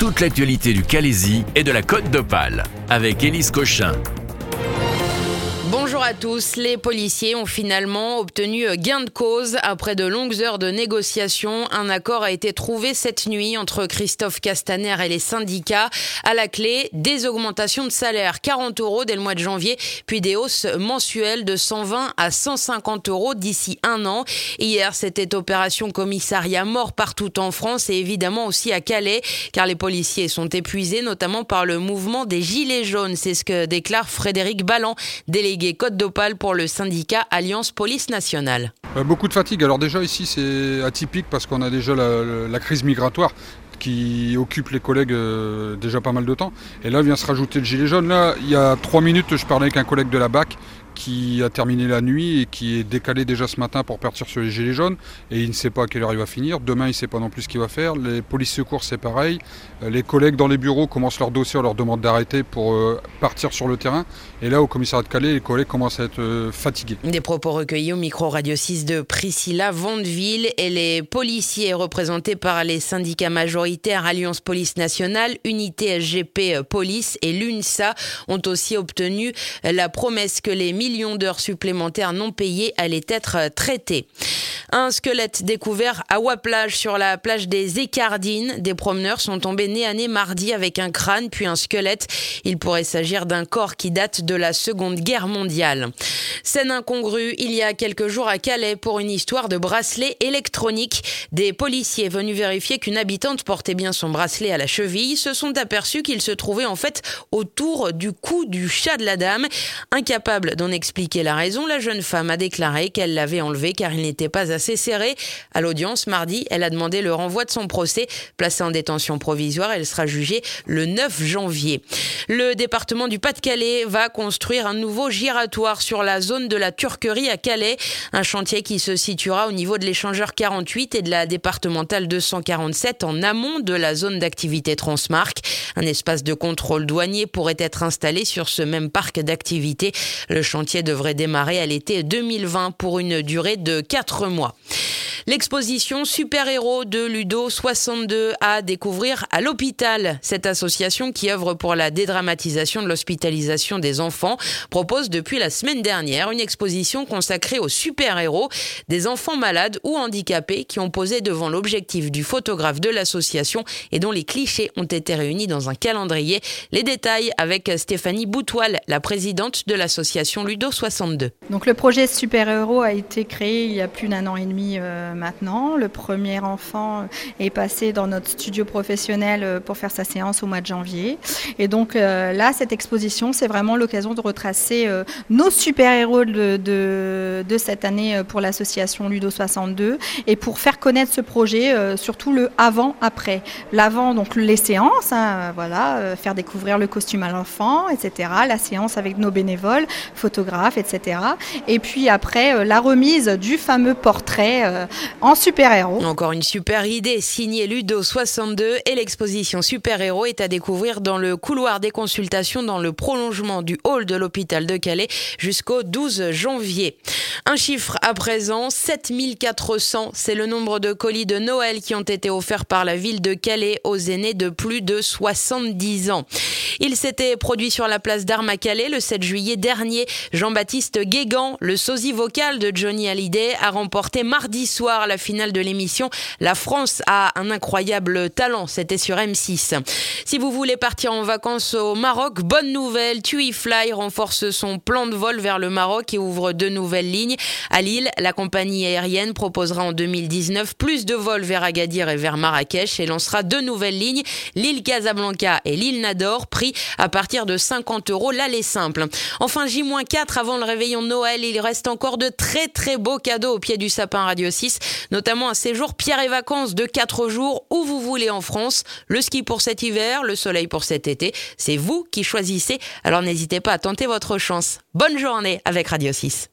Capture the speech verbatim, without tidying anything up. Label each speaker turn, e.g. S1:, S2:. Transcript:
S1: toute l'actualité du Calaisis et de la Côte d'Opale avec Élise Cochin.
S2: Bonjour à tous. Les policiers ont finalement obtenu gain de cause. Après de longues heures de négociations, un accord a été trouvé cette nuit entre Christophe Castaner et les syndicats. À la clé, des augmentations de salaire, quarante euros dès le mois de janvier, puis des hausses mensuelles de cent vingt à cent cinquante euros d'ici un an. Hier, c'était opération commissariat mort partout en France et évidemment aussi à Calais, car les policiers sont épuisés, notamment par le mouvement des Gilets jaunes. C'est ce que déclare Frédéric Balland, délégué Côte d'Opale pour le syndicat Alliance Police Nationale.
S3: Euh, beaucoup de fatigue. Alors déjà ici c'est atypique parce qu'on a déjà la, la crise migratoire qui occupe les collègues euh, déjà pas mal de temps. Et là vient se rajouter le gilet jaune. Là, il y a trois minutes, je parlais avec un collègue de la B A C qui a terminé la nuit et qui est décalé déjà ce matin pour partir sur les gilets jaunes. Et il ne sait pas à quelle heure il va finir. Demain, il ne sait pas non plus ce qu'il va faire. Les polices secours, c'est pareil. Les collègues dans les bureaux commencent leur dossier, on leur demande d'arrêter pour euh, partir sur le terrain. Et là, au commissariat de Calais, les collègues commencent à être euh, fatigués. Des
S2: propos recueillis au micro Radio six de Priscilla Vandeville. Et les policiers représentés par les syndicats majoritaires Alliance Police Nationale, Unité S G P Police et l'UNSA ont aussi obtenu la promesse que les millions d'heures supplémentaires non payées allaient être traitées. Un squelette découvert à Waplage sur la plage des Écardines. Des promeneurs sont tombés nez à nez mardi avec un crâne puis un squelette. Il pourrait s'agir d'un corps qui date de la Seconde Guerre mondiale. Scène incongrue il y a quelques jours à Calais pour une histoire de bracelet électronique. Des policiers venus vérifier qu'une habitante portait bien son bracelet à la cheville se sont aperçus qu'il se trouvait en fait autour du cou du chat de la dame. Incapable d'en expliquer la raison, la jeune femme a déclaré qu'elle l'avait enlevé car il n'était pas assez serré. À l'audience, mardi, elle a demandé le renvoi de son procès. Placée en détention provisoire, elle sera jugée le neuf janvier. Le département du Pas-de-Calais va construire un nouveau giratoire sur la zone de la Turquerie à Calais. Un chantier qui se situera au niveau de l'échangeur quarante-huit et de la départementale deux cent quarante-sept en amont de la zone d'activité Transmarc. Un espace de contrôle douanier pourrait être installé sur ce même parc d'activité. Le chantier devrait démarrer à l'été deux mille vingt pour une durée de quatre mois. L'exposition Super-héros de Ludo soixante-deux à découvrir à l'hôpital. Cette association qui œuvre pour la dédramatisation de l'hospitalisation des enfants propose depuis la semaine dernière une exposition consacrée aux super-héros, des enfants malades ou handicapés qui ont posé devant l'objectif du photographe de l'association et dont les clichés ont été réunis dans un calendrier. Les détails avec Stéphanie Boutoil, la présidente de l'association Ludo soixante-deux.
S4: Donc le projet Super-héros a été créé il y a plus d'un an et demi euh, maintenant. Le premier enfant est passé dans notre studio professionnel pour faire sa séance au mois de janvier. Et donc euh, là, cette exposition, c'est vraiment l'occasion de retracer euh, nos super-héros de, de, de cette année pour l'association Ludo soixante-deux et pour faire connaître ce projet, euh, surtout le avant-après. L'avant, donc les séances, hein, voilà, euh, faire découvrir le costume à l'enfant, et cetera. La séance avec nos bénévoles, photographes, et cetera. Et puis après, euh, la remise du fameux portrait euh, en super-héros.
S2: Encore une super idée, signée Ludo soixante-deux et l'exposition super-héros est à découvrir dans le couloir des consultations dans le prolongement du hall de l'hôpital de Calais jusqu'au douze janvier. Un chiffre à présent, sept mille quatre cents, c'est le nombre de colis de Noël qui ont été offerts par la ville de Calais aux aînés de plus de soixante-dix ans. Il s'était produit sur la place d'Armes à Calais le sept juillet dernier. Jean-Baptiste Guégan, le sosie vocal de Johnny Hallyday, a remporté mardi soir la finale de l'émission La France a un incroyable talent. C'était sur M six. Si vous voulez partir en vacances au Maroc, bonne nouvelle, TuiFly renforce son plan de vol vers le Maroc et ouvre deux nouvelles lignes. À Lille, la compagnie aérienne proposera en deux mille dix-neuf plus de vols vers Agadir et vers Marrakech et lancera deux nouvelles lignes, l'île Casablanca et l'île Nador, prix à partir de cinquante euros l'aller simple. Enfin, J moins quatre avant le réveillon de Noël, il reste encore de très très beaux cadeaux au pied du sapin Radio six, notamment un séjour Pierre et Vacances de quatre jours où vous voulez en France, le ski pour cet hiver, le soleil pour cet été, c'est vous qui choisissez, alors n'hésitez pas à tenter votre chance. Bonne journée avec Radio six.